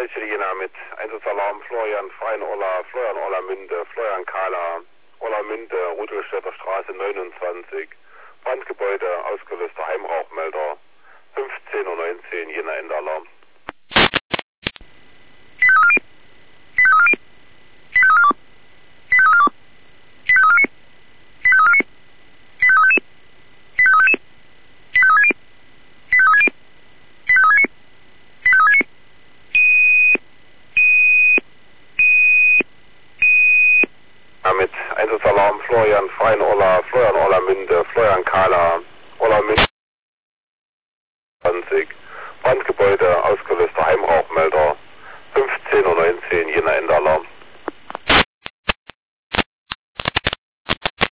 Welche Jena mit Einsatzalarm Florian Freien Ola, Florian Orlamünde, Florian Kahler, Orlamünde, Rudolstädter Straße 29. Brandgebäude, ausgelöster Heimrauchmelder, 15:19 Uhr, Jena Endalarm. Mit Einsatzalarm Florian Freien Ola, Florian Orlamünde, Florian Kahler, Orlamünde 20. Brandgebäude, ausgelöster Heimrauchmelder, 15:19 Uhr, Jena Endalarm.